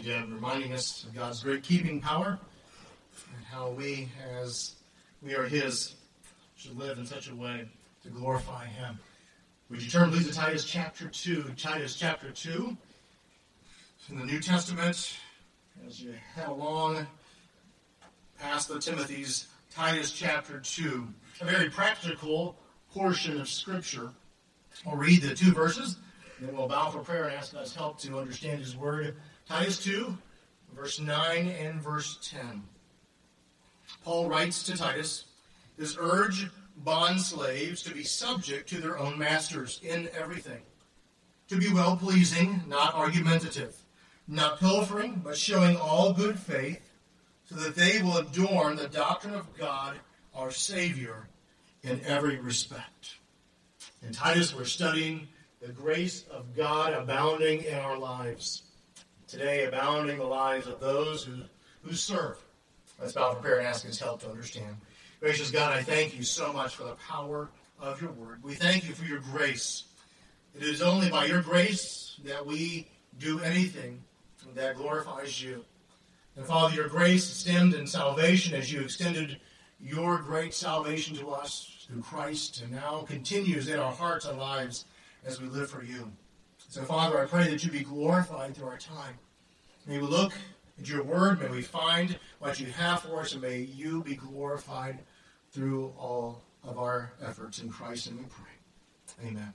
you, Deb, reminding us of God's great keeping power and how we, as we are His, should live in such a way to glorify Him. Would you turn, please, to Titus chapter 2? Titus chapter 2 in the New Testament, as you head along past the Timothy's, Titus chapter 2, a very practical portion of Scripture. I'll read the 2 verses, then we'll bow for prayer and ask God's help to understand His Word. Titus 2, verse 9 and verse 10. Paul writes to Titus, "This urge bondslaves to be subject to their own masters in everything, to be well-pleasing, not argumentative, not pilfering, but showing all good faith, so that they will adorn the doctrine of God, our Savior, in every respect." In Titus, we're studying the grace of God abounding in our lives. Today, abounding the lives of those who serve. Let's bow for prayer and ask His help to understand. Gracious God, I thank You so much for the power of Your Word. We thank You for Your grace. It is only by Your grace that we do anything that glorifies You. And Father, Your grace stemmed in salvation as You extended Your great salvation to us through Christ, and now continues in our hearts and lives as we live for You. So, Father, I pray that You be glorified through our time. May we look at Your Word, may we find what You have for us, and may You be glorified through all of our efforts in Christ, and we pray. Amen.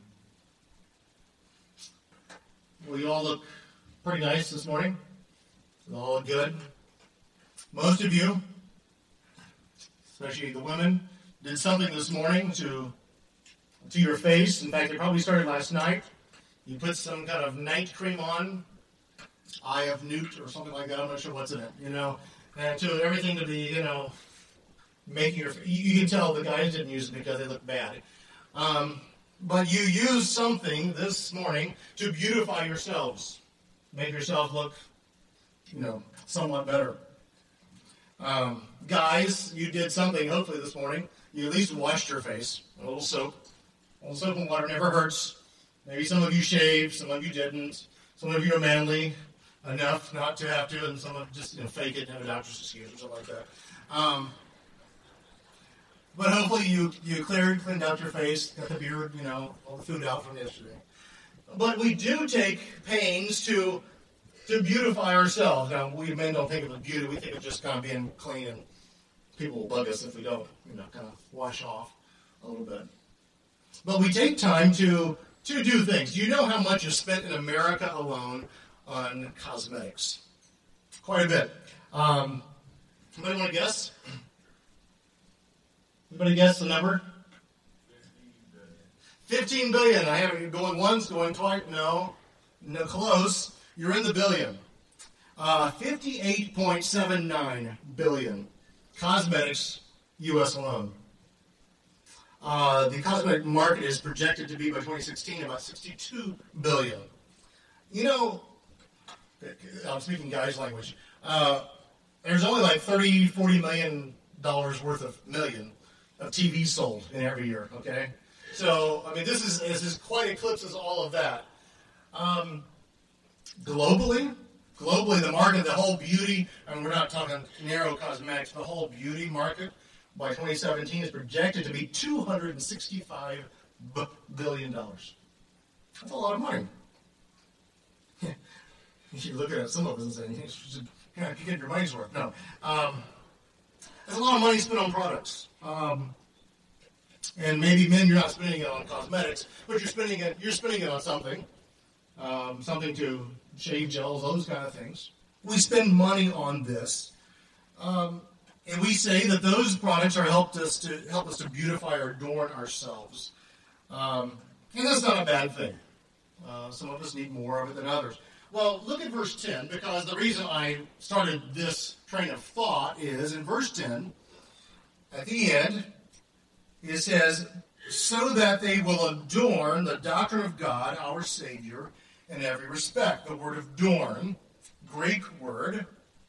Well, you all look pretty nice this morning. You all look good. Most of you, especially the women, did something this morning to your face. In fact, it probably started last night. You put some kind of night cream on, Eye of Newt or something like that. I'm not sure what's in it, and to everything to be, making your. You can tell the guys didn't use it because they look bad. But you used something this morning to beautify yourselves, make yourselves look, somewhat better. Guys, you did something hopefully this morning. You at least washed your face. A little soap. A little soap and water never hurts. Maybe some of you shaved, some of you didn't. Some of you are manly enough not to have to, and some of you just fake it and have a doctor's excuse or something like that. But hopefully you cleaned out your face, got the beard, all the food out from yesterday. But we do take pains to beautify ourselves. Now, we men don't think of it beauty. We think of just kind of being clean, and people will bug us if we don't, kind of wash off a little bit. But we take time to do things. Do you know how much is spent in America alone on cosmetics? Quite a bit. Anybody want to guess? Anybody guess the number? 15 billion. I have it going once, going twice. No, close. You're in the billion. 58.79 billion. Cosmetics, U.S. alone. The cosmetic market is projected to be by 2016 about 62 billion. I'm speaking guys' language. There's only like $40 million worth of TVs sold in every year. Okay, so this is quite eclipses all of that. Globally, the market, the whole beauty, we're not talking narrow cosmetics, the whole beauty market by 2017 is projected to be $265 billion. That's a lot of money. You should look at some of us and say, you should get your money's worth. No. There's a lot of money spent on products. And maybe, men, you're not spending it on cosmetics, but you're spending it on something. Something to shave gels, those kind of things. We spend money on this. And we say that those products are help us to beautify or adorn ourselves. And that's not a bad thing. Some of us need more of it than others. Well, look at verse 10, because the reason I started this train of thought is in verse 10, at the end, it says, so that they will adorn the doctrine of God, our Savior, in every respect. The word adorn, Greek word,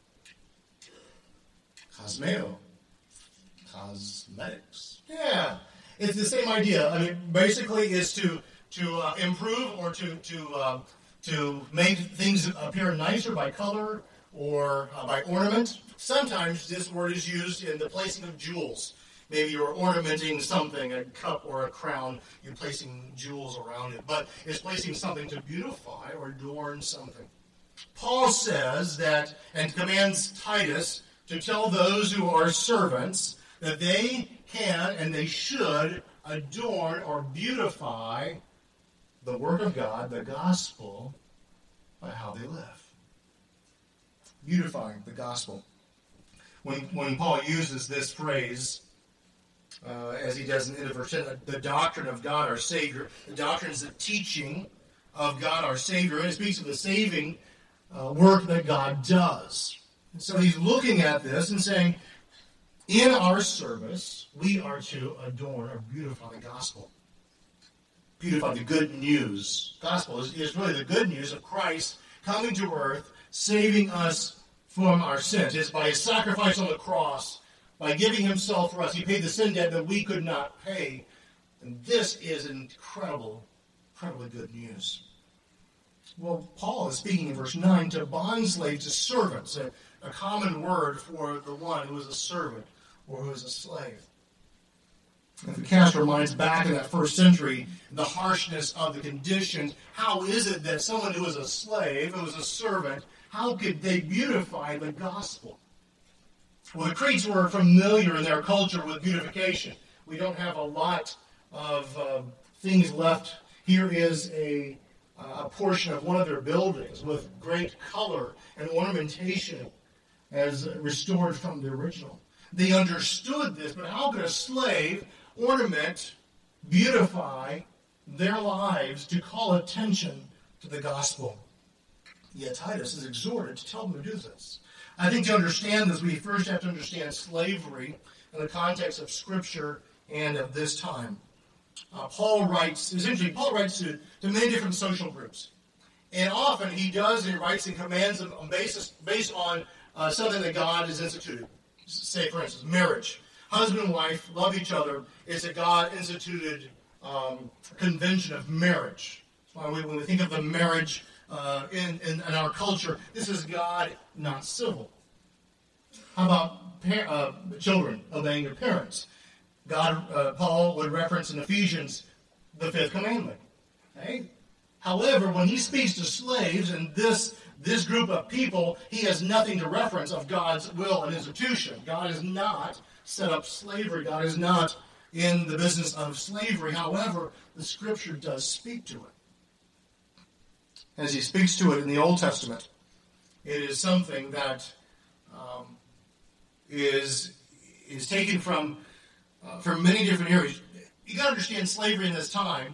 cosmeo, cosmetics. Yeah, it's the same idea. Basically, is to improve or to to make things appear nicer by color or by ornament. Sometimes this word is used in the placing of jewels. Maybe you're ornamenting something, a cup or a crown, you're placing jewels around it. But it's placing something to beautify or adorn something. Paul says that, and commands Titus to tell those who are servants that they can and they should adorn or beautify the Word of God, the gospel, by how they live. Beautifying the gospel. When Paul uses this phrase, as he does in verse 10, the doctrine of God our Savior, the doctrine is the teaching of God our Savior, and it speaks of the saving work that God does. And so he's looking at this and saying, in our service, we are to adorn or beautify the gospel. Beautify the good news. Gospel is really the good news of Christ coming to earth, saving us from our sins. It's by his sacrifice on the cross, by giving himself for us. He paid the sin debt that we could not pay. And this is incredibly good news. Well, Paul is speaking in verse 9 to bondslaves, to servants, a common word for the one who is a servant or who is a slave. If we cast our minds back in that first century, the harshness of the conditions, how is it that someone who is a slave, who is a servant, how could they beautify the gospel? Well, the Cretes were familiar in their culture with beautification. We don't have a lot of things left. Here is a portion of one of their buildings with great color and ornamentation as restored from the original. They understood this, but how could a slave ornament, beautify their lives to call attention to the gospel? Yet Titus is exhorted to tell them to do this. I think to understand this, we first have to understand slavery in the context of Scripture and of this time. Paul writes to many different social groups. And often he writes and commands them based on something that God has instituted. Say, for instance, marriage. Husband and wife love each other. It's a God-instituted convention of marriage. When we think of the marriage in our culture, this is God, not civil. How about children obeying their parents? Paul would reference in Ephesians the fifth commandment. Okay? However, when he speaks to slaves and this group of people, he has nothing to reference of God's will and institution. God has not set up slavery. God is not in the business of slavery. However, the Scripture does speak to it. As he speaks to it in the Old Testament, it is something that is taken from many different areas. You got to understand slavery in this time.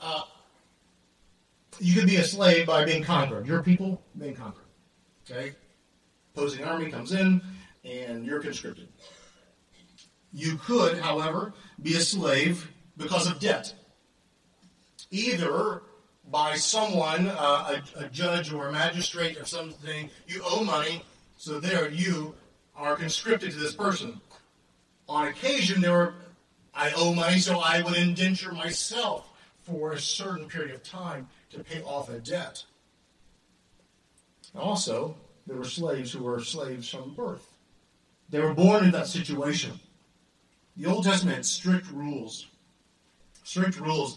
You could be a slave by being conquered. Your people being conquered. Okay? Opposing army comes in, and you're conscripted. You could, however, be a slave because of debt. Either by someone, a judge or a magistrate or something, you owe money, so there you are conscripted to this person. On occasion, I owe money, so I would indenture myself for a certain period of time to pay off a debt. Also, there were slaves who were slaves from birth. They were born in that situation. The Old Testament had strict rules. Strict rules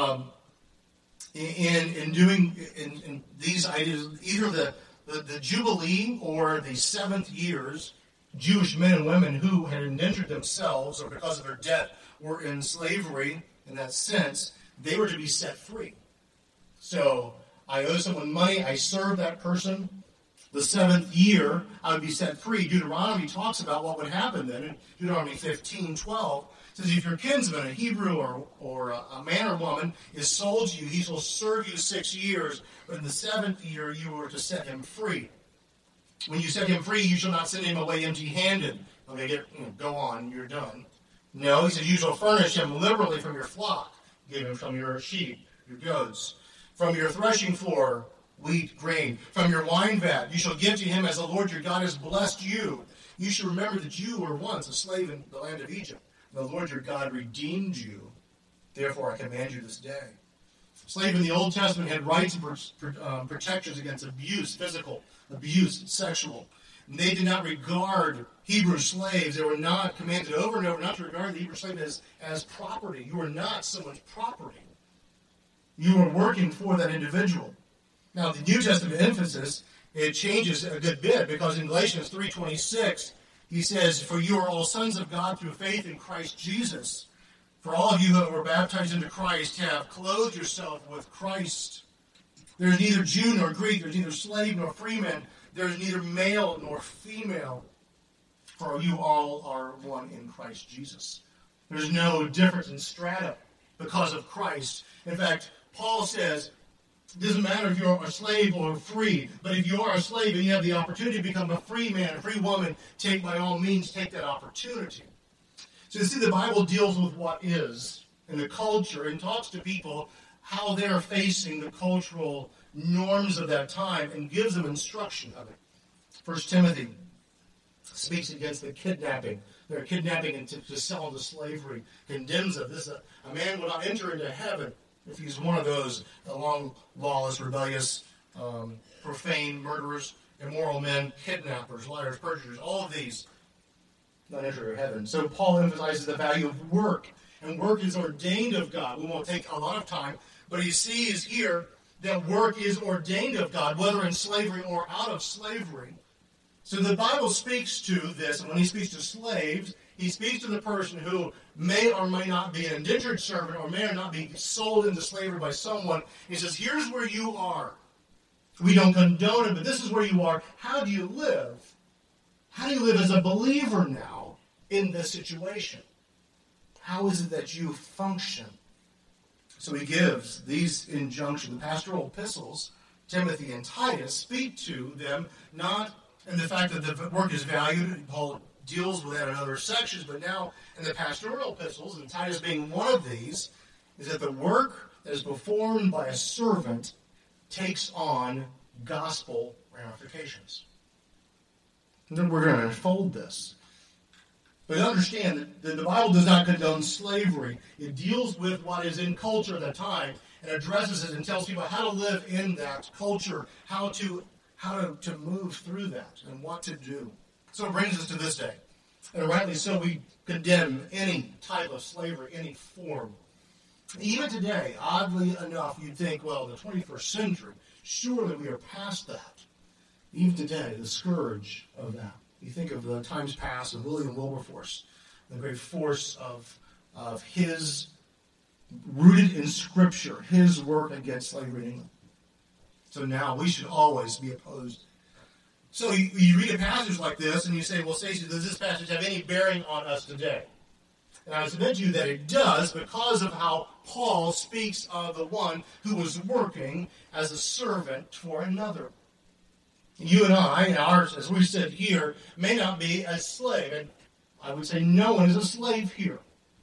in these ideas. Either the Jubilee or the 7th years, Jewish men and women who had indentured themselves or because of their debt were in slavery in that sense, they were to be set free. So I owe someone money, I serve that person. The 7th year, I would be set free. Deuteronomy talks about what would happen then. In Deuteronomy 15:12, it says, if your kinsman, a Hebrew or a man or woman, is sold to you, he shall serve you 6 years, but in the 7th year you are to set him free. When you set him free, you shall not send him away empty-handed. Okay, go on, you're done. No, he says, you shall furnish him liberally from your flock. Give him from your sheep, your goats. From your threshing floor, wheat, grain. From your wine vat, you shall give to him as the Lord your God has blessed you. You should remember that you were once a slave in the land of Egypt. The Lord your God redeemed you. Therefore, I command you this day. Slave in the Old Testament had rights and protections against abuse, physical abuse, sexual. And they did not regard Hebrew slaves. They were not commanded over and over not to regard the Hebrew slave as property. You were not someone's property. You were working for that individual. Now, the New Testament emphasis, it changes a good bit, because in Galatians 3:26, he says, "For you are all sons of God through faith in Christ Jesus. For all of you who were baptized into Christ have clothed yourself with Christ. There is neither Jew nor Greek, there is neither slave nor freeman, there is neither male nor female, for you all are one in Christ Jesus." There's no difference in strata because of Christ. In fact, Paul says, it doesn't matter if you're a slave or free, but if you are a slave and you have the opportunity to become a free man, a free woman, by all means, take that opportunity. So you see, the Bible deals with what is in the culture and talks to people how they're facing the cultural norms of that time and gives them instruction of it. 1 Timothy speaks against the kidnapping. They're kidnapping and to sell into slavery, condemns it. A man will not enter into heaven if he's one of those along lawless, rebellious, profane, murderers, immoral men, kidnappers, liars, perjurers, all of these not enter heaven. So Paul emphasizes the value of work, and work is ordained of God. We won't take a lot of time, but he sees here that work is ordained of God, whether in slavery or out of slavery. So the Bible speaks to this, and when he speaks to slaves, he speaks to the person who may or may not be an indentured servant or may or not be sold into slavery by someone. He says, here's where you are. We don't condone it, but this is where you are. How do you live? How do you live as a believer now in this situation? How is it that you function? So he gives these injunctions. The pastoral epistles, Timothy and Titus, speak to them, not in the fact that the work is valued. Paul deals with that in other sections, but now in the pastoral epistles, and Titus being one of these, is that the work that is performed by a servant takes on gospel ramifications. And then we're going to unfold this. But understand that the Bible does not condone slavery. It deals with what is in culture at the time and addresses it and tells people how to live in that culture, how to move through that and what to do. So it brings us to this day. And rightly so, we condemn any type of slavery, any form. Even today, oddly enough, you'd think, well, the 21st century, surely we are past that. Even today, the scourge of that. You think of the times past of William Wilberforce, the great force of his, rooted in Scripture, his work against slavery in England. So now we should always be opposed. So you read a passage like this and you say, well, Stacey, does this passage have any bearing on us today? And I submit to you that it does, because of how Paul speaks of the one who was working as a servant for another. You and I, ours, as we sit here, may not be a slave. And I would say no one is a slave here.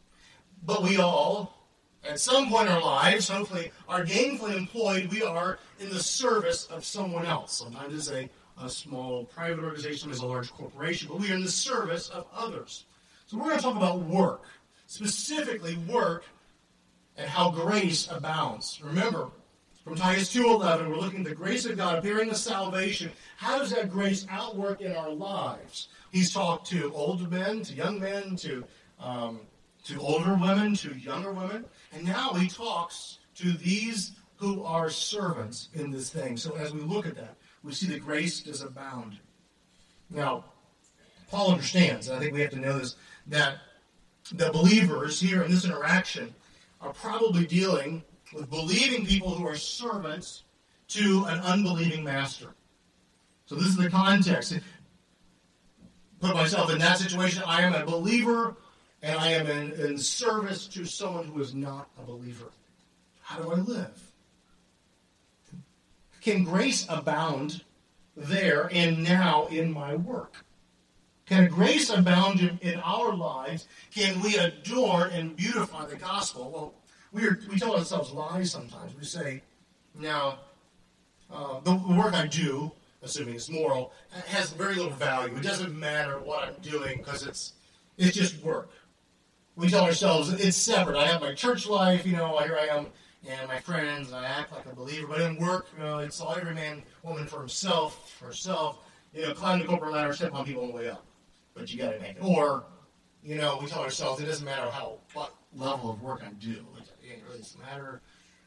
But we all, at some point in our lives, hopefully, are gainfully employed. We are in the service of someone else. Sometimes it's a small private organization, sometimes a large corporation, but we are in the service of others. So we're going to talk about work, specifically work and how grace abounds. Remember, from Titus 2:11, we're looking at the grace of God appearing as salvation. How does that grace outwork in our lives? He's talked to older men, to young men, to older women, to younger women. And now he talks to these who are servants in this thing. So as we look at that, we see that grace does abound. Now, Paul understands, and I think we have to know this, that the believers here in this interaction are probably dealing with believing people who are servants to an unbelieving master. So this is the context. Put myself in that situation. I am a believer, and I am in service to someone who is not a believer. How do I live? Can grace abound there and now in my work? Can grace abound in our lives? Can we adorn and beautify the gospel? Well, we tell ourselves lies sometimes. We say, now, the work I do, assuming it's moral, has very little value. It doesn't matter what I'm doing because it's just work. We tell ourselves it's separate. I have my church life, here I am and my friends, and I act like a believer. But in work, it's all every man, woman for himself, for herself. Climb the corporate ladder, step on people on the way up. But you got to make it. Or, we tell ourselves it doesn't matter what level of work I do. It really doesn't matter.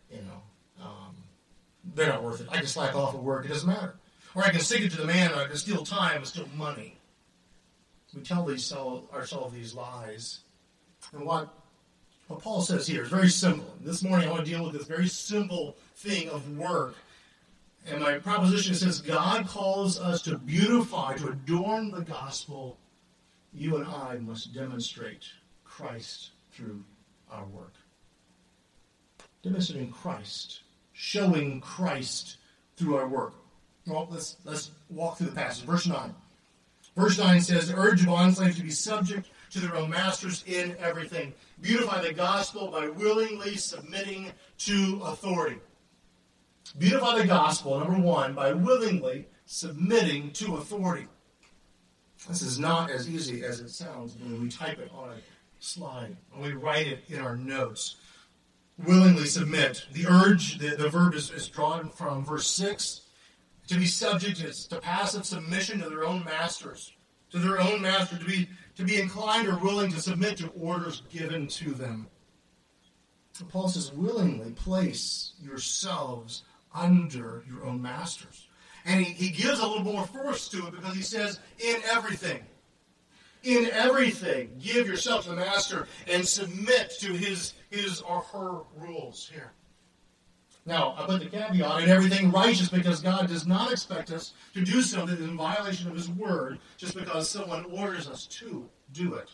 They're not worth it. I can slack off at work. It doesn't matter. Or I can stick it to the man, or I can steal time and steal money. We tell ourselves these lies. And what Paul says here is very simple. This morning I want to deal with this very simple thing of work. And my proposition says God calls us to beautify, to adorn the gospel. You and I must demonstrate Christ through our work. Demonstrating Christ, showing Christ through our work. Well, let's walk through the passage. Verse 9. Verse 9 says, urge bondslaves to be subject to their own masters in everything. Beautify the gospel by willingly submitting to authority. Beautify the gospel, number one, by willingly submitting to authority. This is not as easy as it sounds when we type it on a slide, when we write it in our notes. Willingly submit. The urge, the verb is drawn from verse 6. To be subject to passive submission to their own masters. To their own master, to be inclined or willing to submit to orders given to them. Paul says, willingly place yourselves under your own masters. And he gives a little more force to it because he says, in everything. In everything, give yourself to the master and submit to his or her rules here. Now, I put the caveat in everything righteous because God does not expect us to do something in violation of his word just because someone orders us to do it.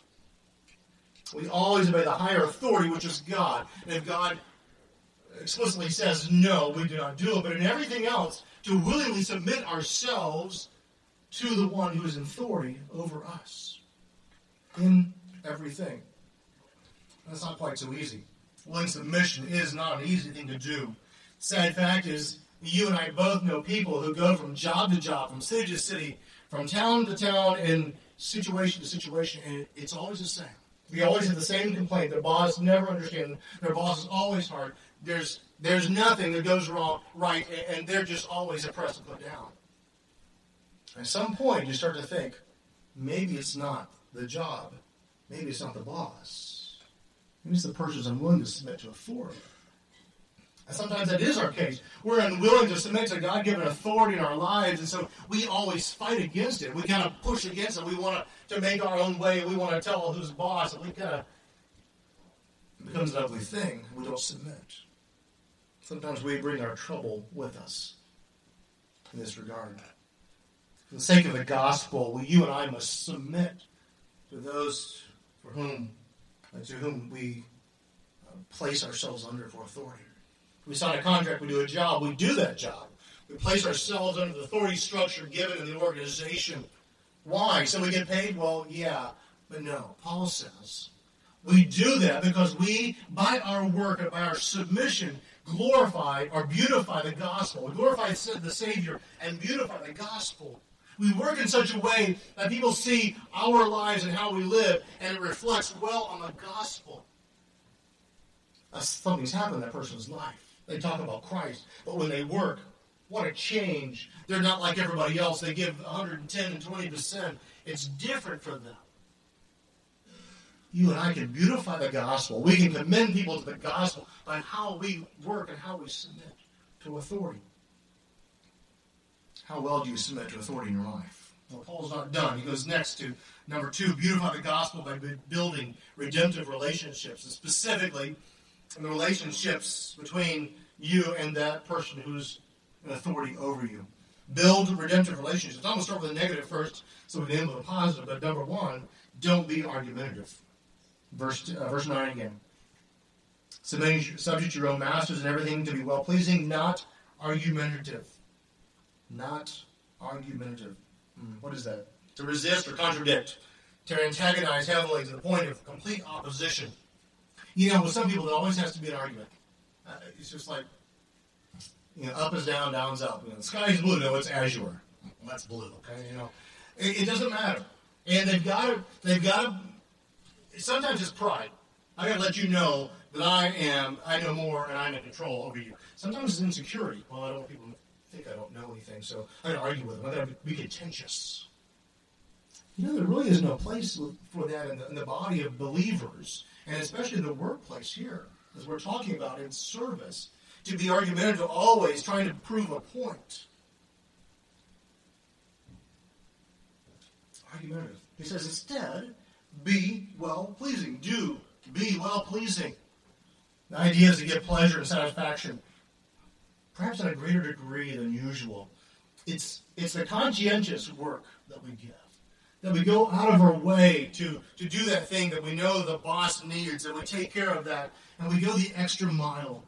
We always obey the higher authority, which is God. And if God explicitly says no, we do not do it. But in everything else, to willingly submit ourselves to the one who is in authority over us. In everything. That's not quite so easy. Willing submission is not an easy thing to do. Sad fact is, you and I both know people who go from job to job, from city to city, from town to town, and situation to situation, and it's always the same. We always have the same complaint. Their boss never understands. Their boss is always hard. There's nothing that goes wrong, right, and they're just always oppressed and put down. At some point, you start to think, maybe it's not the job. Maybe it's not the boss. Maybe it's the person who's unwilling to submit to authority. And sometimes that is our case. We're unwilling to submit to God-given authority in our lives, and so we always fight against it. We kind of push against it. We want to make our own way. We want to tell who's boss, and we kind of, it becomes an ugly thing. We don't submit. Sometimes we bring our trouble with us in this regard. For the sake of the gospel, you and I must submit to those to whom we place ourselves under for authority. We sign a contract, we do a job, we do that job. We place ourselves under the authority structure given in the organization. Why? So we get paid? Well, yeah. But no. Paul says we do that because we, by our work and by our submission, glorify or beautify the gospel. We glorify the Savior and beautify the gospel. We work in such a way that people see our lives and how we live, and it reflects well on the gospel. Something's happened in that person's life. They talk about Christ, but when they work, what a change. They're not like everybody else. They give 110 and 20%. It's different for them. You and I can beautify the gospel. We can commend people to the gospel by how we work and how we submit to authority. How well do you submit to authority in your life? Well, Paul's not done. He goes next to number 2, beautify the gospel by building redemptive relationships, and specifically in the relationships between you and that person who's in authority over you. Build redemptive relationships. I'm going to start with a negative first, so we can end with a positive. But number 1, don't be argumentative. Verse 9 again. Subject to your own masters and everything to be well-pleasing, not argumentative. Not argumentative. What is that? To resist or contradict. To antagonize heavily to the point of complete opposition. With some people, there always has to be an argument. It's just like, up is down, down's up. The sky is blue, no, it's azure. Well, that's blue, okay? It doesn't matter. And they've got to, sometimes it's pride. I got to let you know that I know more and I'm in control over you. Sometimes it's insecurity. Well, I don't want people to think I don't know anything, so I got to argue with them. I got to be contentious. There really is no place for that in the body of believers, and especially in the workplace here, as we're talking about in service, to be argumentative, always trying to prove a point. Argumentative. He says, instead, be well-pleasing. Do be well-pleasing. The idea is to give pleasure and satisfaction, perhaps in a greater degree than usual. It's the conscientious work that we give, that we go out of our way to do that thing that we know the boss needs, that we take care of that, and we go the extra mile.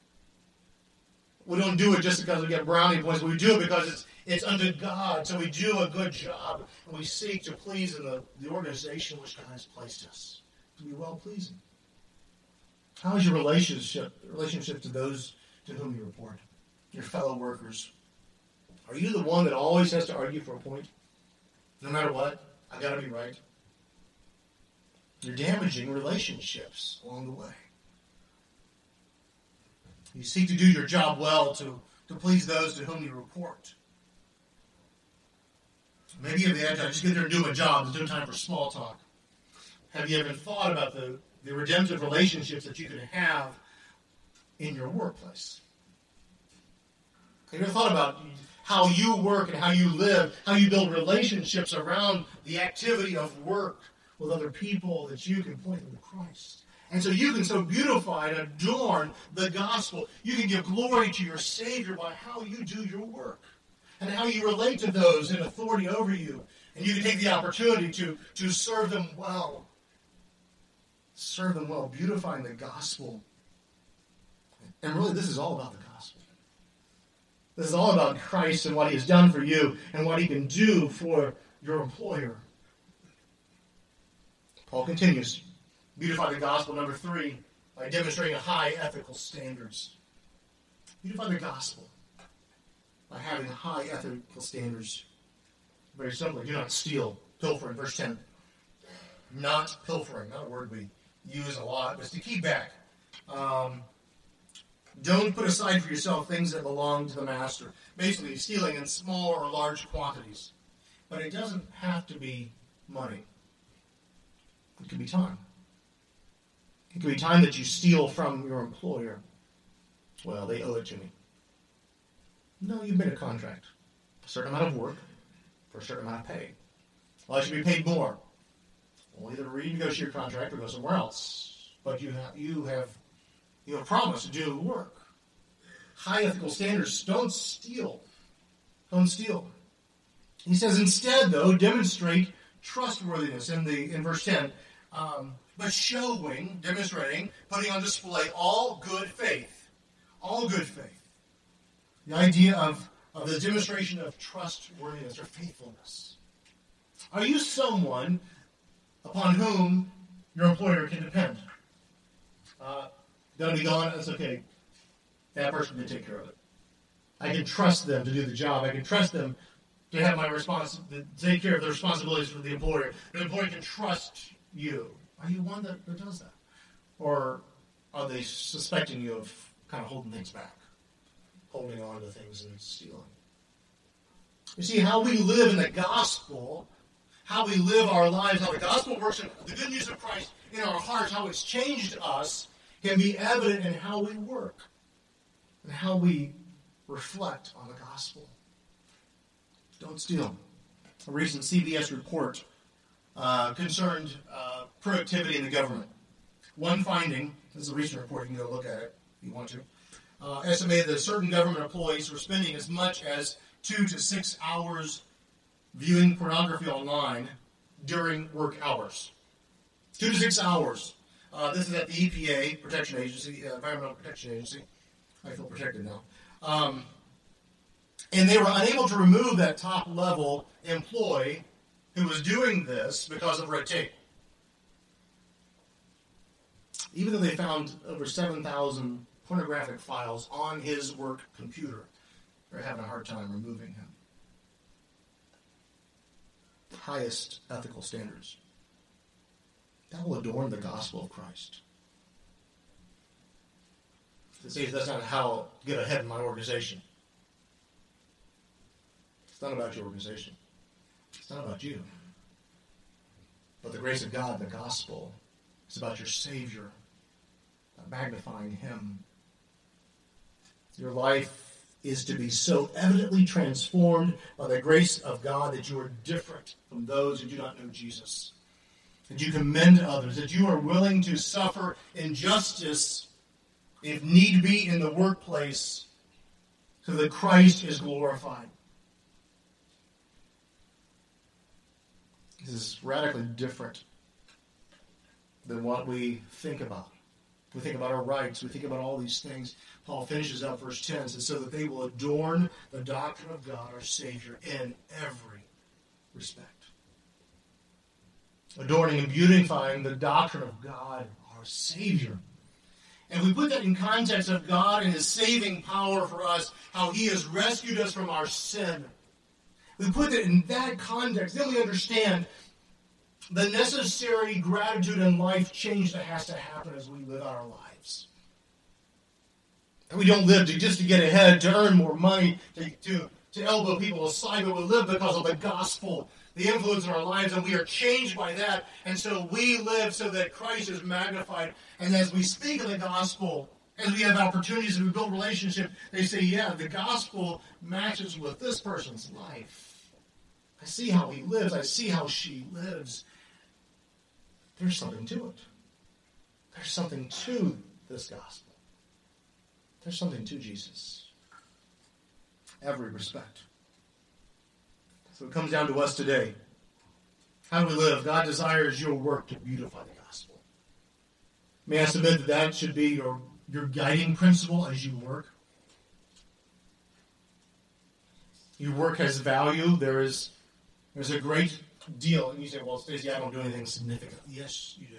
We don't do it just because we get brownie points. We do it because it's unto God. So we do a good job, and we seek to please in the organization which God has placed us, to be well-pleasing. How is your relationship to those to whom you report, your fellow workers? Are you the one that always has to argue for a point? No matter what, I got to be right. You're damaging relationships along the way. You seek to do your job well to please those to whom you report. Maybe you have the attitude, just get there and do my job. There's no time for small talk. Have you ever thought about the redemptive relationships that you can have in your workplace? Have you ever thought about how you work and how you live, how you build relationships around the activity of work with other people that you can point them to Christ? And so you can so beautify and adorn the gospel. You can give glory to your Savior by how you do your work and how you relate to those in authority over you. And you can take the opportunity to serve them well. Serve them well, beautifying the gospel. And really, this is all about the gospel. This is all about Christ and what He has done for you and what He can do for your employer. Paul continues. Beautify the gospel, number 3, by demonstrating high ethical standards. Beautify the gospel by having high ethical standards. Very simply, do not steal, pilfering. Verse 10. Not pilfering, not a word we use a lot, but it's to keep back. Don't put aside for yourself things that belong to the master. Basically, stealing in small or large quantities. But it doesn't have to be money. It could be time. It could be time that you steal from your employer. Well, they owe it to me. No, you've made a contract. A certain amount of work for a certain amount of pay. Well, I should be paid more. Well, either renegotiate your contract or go somewhere else. But you have promised to do work. High ethical standards. Don't steal. Don't steal. He says instead, though, demonstrate trustworthiness in verse 10. But showing, demonstrating, putting on display all good faith. All good faith. The idea of the demonstration of trustworthiness or faithfulness. Are you someone upon whom your employer can depend? Gonna be gone? That's okay. That person can take care of it. I can trust them to do the job. I can trust them to have to take care of the responsibilities for the employer. The employer can trust you. Are you one that does that? Or are they suspecting you of kind of holding things back? Holding on to things and stealing? You see, how we live in the gospel, how we live our lives, how the gospel works, in the good news of Christ in our hearts, how it's changed us, can be evident in how we work and how we reflect on the gospel. Don't steal. A recent CBS report concerned productivity in the government. One finding, this is a recent report, you can go look at it if you want to, estimated that certain government employees were spending as much as 2 to 6 hours viewing pornography online during work hours. 2 to 6 hours. This is at the EPA Protection Agency, Environmental Protection Agency. I feel protected now. And they were unable to remove that top-level employee who was doing this because of red tape. Even though they found over 7,000 pornographic files on his work computer, they're having a hard time removing him. Highest ethical standards. That will adorn the gospel of Christ. say that's not how to get ahead in my organization. It's not about your organization. It's not about you. But the grace of God, the gospel, is about your Savior, magnifying Him. Your life is to be so evidently transformed by the grace of God that you are different from those who do not know Jesus. That you commend others, that you are willing to suffer injustice, if need be, in the workplace, so that Christ is glorified. This is radically different than what we think about. We think about our rights. We think about all these things. Paul finishes up verse 10 and says, so that they will adorn the doctrine of God, our Savior, in every respect. Adorning and beautifying the doctrine of God, our Savior. And we put that in context of God and His saving power for us, how He has rescued us from our sin. We put it in that context, then we understand the necessary gratitude and life change that has to happen as we live out our lives. And we don't live just to get ahead, to earn more money, to elbow people aside, but we live because of the gospel, the influence in our lives, and we are changed by that. And so we live so that Christ is magnified. And as we speak of the gospel, as we have opportunities and we build relationship, they say, yeah, the gospel matches with this person's life. I see how he lives. I see how she lives. There's something to it. There's something to this gospel. There's something to Jesus. Every respect. So it comes down to us today. How do we live? God desires your work to beautify the gospel. May I submit that that should be your guiding principle as you work? Your work has value. There's a great deal. And you say, well, Stacey, I don't do anything significant. Yes, you do.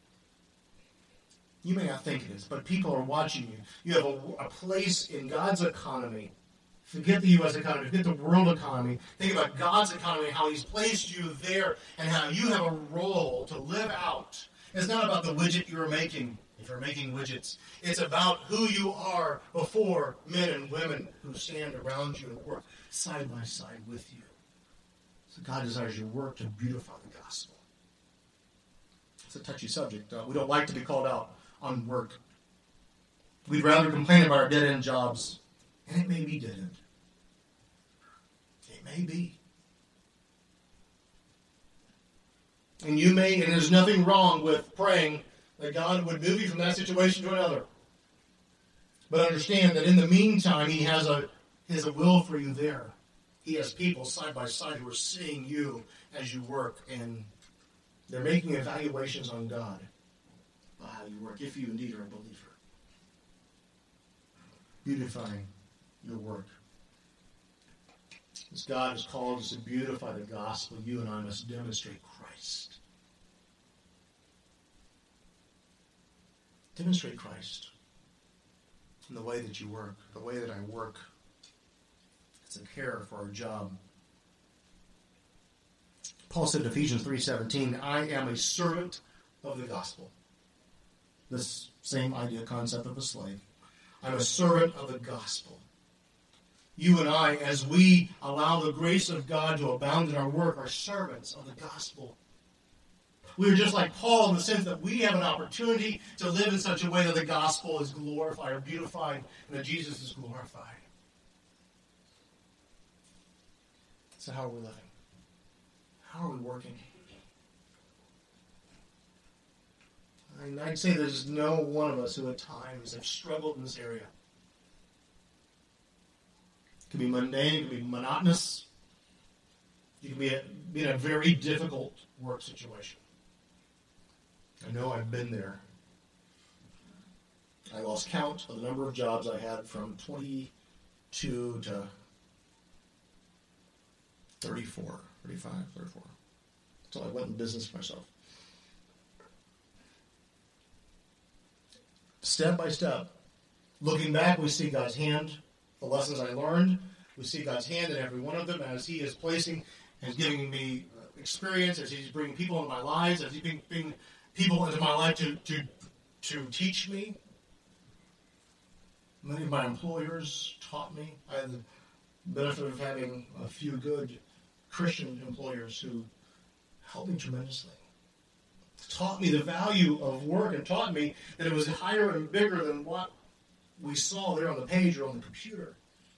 You may not think it is, but people are watching you. You have a place in God's economy. Forget the U.S. economy. Forget the world economy. Think about God's economy, how He's placed you there, and how you have a role to live out. It's not about the widget you're making, if you're making widgets. It's about who you are before men and women who stand around you and work side by side with you. So God desires your work to beautify the gospel. It's a touchy subject. We don't like to be called out on work. We'd rather complain about our dead-end jobs. And it may be dead-end. It may be. And there's nothing wrong with praying that God would move you from that situation to another. But understand that in the meantime, He has a will for you there. He has people side by side who are seeing you as you work, and they're making evaluations on God by how you work, if you indeed are a believer. Beautifying your work. As God has called us to beautify the gospel, you and I must demonstrate Christ. Demonstrate Christ in the way that you work, the way that I work. It's a care for our job. Paul said in Ephesians 3:17, I am a servant of the gospel. This same idea, concept of a slave. I'm a servant of the gospel. You and I, as we allow the grace of God to abound in our work, are servants of the gospel. We're just like Paul in the sense that we have an opportunity to live in such a way that the gospel is glorified or beautified and that Jesus is glorified. So how are we living? How are we working? I'd say there's no one of us who at times have struggled in this area. It can be mundane, it can be monotonous. You can be in a very difficult work situation. I know I've been there. I lost count of the number of jobs I had from 22 to 34, 35, 34. Until I went in business for myself. Step by step, looking back, we see God's hand. The lessons I learned, we see God's hand in every one of them as He is placing and giving me experience, as He's bringing people into my lives, as He's bringing people into my life to teach me. Many of my employers taught me. I had the benefit of having a few good Christian employers who helped me tremendously. Taught me the value of work and taught me that it was higher and bigger than what we saw there on the page or on the computer.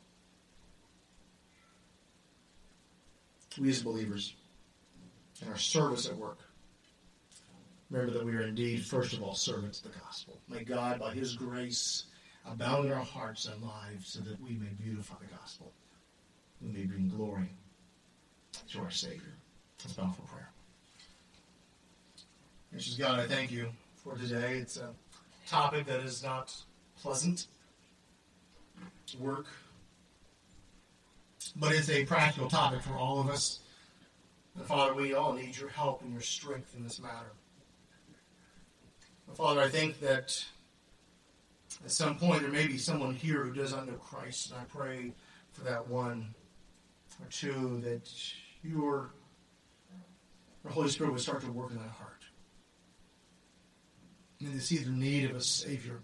We as believers, in our service at work, remember that we are indeed, first of all, servants of the gospel. May God, by his grace, abound in our hearts and lives so that we may beautify the gospel. We may bring glory to our Savior. Let's bow for prayer. Gracious God, I thank you for today. It's a topic that is not pleasant, work, but it's a practical topic for all of us. And Father, we all need your help and your strength in this matter. And Father, I think that at some point there may be someone here who does not know Christ, and I pray for that one or two that your Holy Spirit would start to work in that heart. May they see the need of a Savior.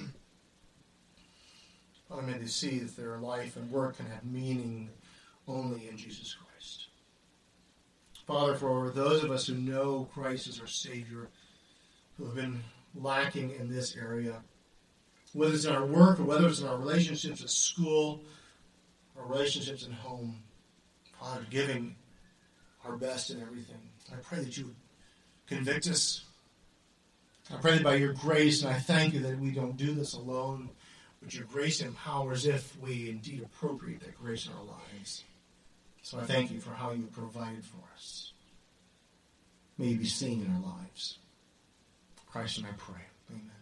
Father, may they see that their life and work can have meaning only in Jesus Christ. Father, for those of us who know Christ as our Savior, who have been lacking in this area, whether it's in our work or whether it's in our relationships at school, our relationships at home, Father, giving our best in everything, I pray that you would convict us. I pray that by your grace, and I thank you that we don't do this alone, but your grace empowers if we indeed appropriate that grace in our lives. So I thank you for how you provided for us. May you be seen in our lives. Christ, and I pray. Amen.